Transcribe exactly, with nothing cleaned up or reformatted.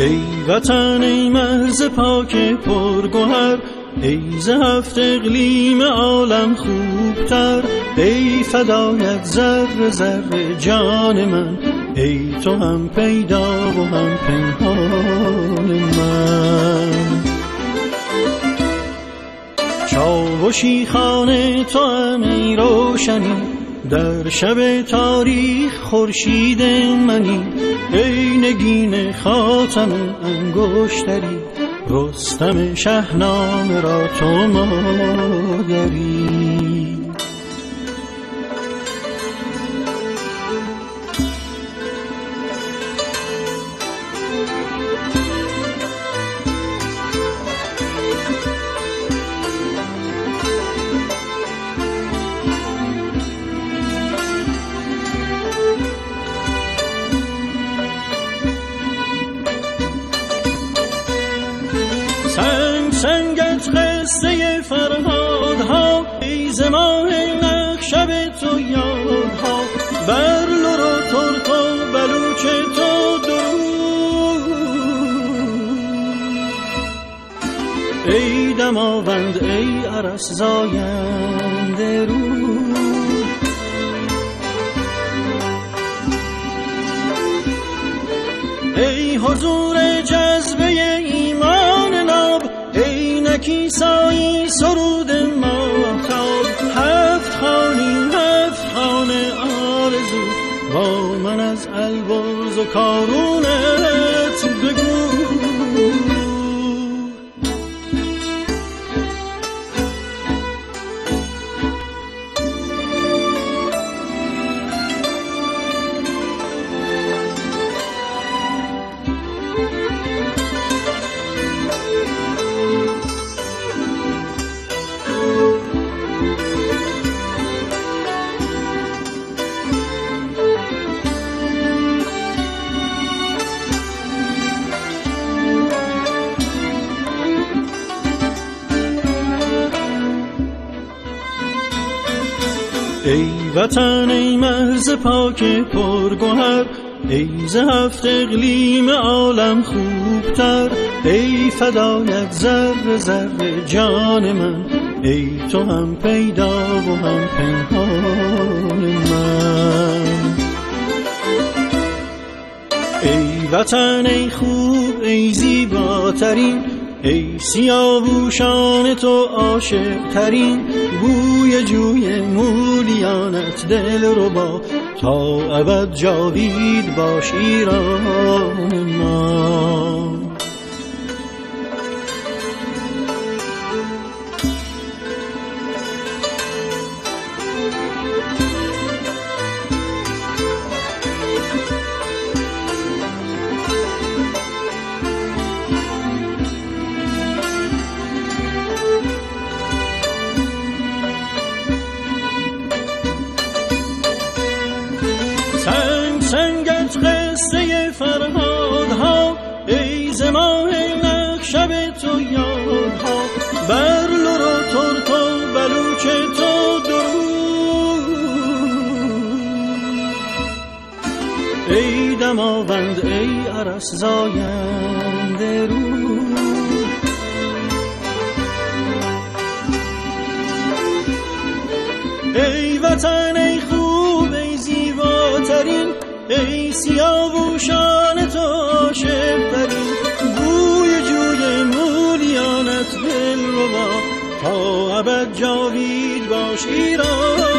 ای وطن ای مرز پاک پرگوهر، ای ز هفت اقلیم عالم خوبتر، ای فدایت ذره ذره جان من، ای تو هم پیدا و هم پنهان من. چاوشی خانه تو هم ای روشنی، در شب تاریخ خورشید منی، ای نگین خاتم انگشتری، رستم شاهنامه را تو مادری. سنگ سنگت قصه فرهادها، ای ز ماه نقشب تو یادها، بر لر و ترک و بلوچ تو درود. ای دماوند ای ارس زاینده رود، ای حضور جذبه ایمان ناب، ای نکیسایی سرود ماهتاب. هفت خوانی هفت خوان آرزو، با من از البرز و کارونت بگو. ای وطن ای مرز پاک پرگوهر، ای ز هفت اقلیم عالم خوبتر، ای فدایت ذره ذره جان من، ای تو هم پیدا و هم پنهان من. ای وطن ای خوب ای زیباترین، ای سیاووشان تو عاشق ترین، بوی جوی مولیانت دل ربا، تا ابد جاوید باش ایران ما. سنگ سنگت قصه فرهادها، ای ز ماه نقشب تو یادها، بر لر و ترک و بلوچ تو درود. ای دماوند ای ارس زاینده رود، ای وطن ای خوب ای زیباترین، ای سیاووشان تو عاشق ترین، بوی جوی مولیانت دل ربا، تا ابد جاوید باش ایران.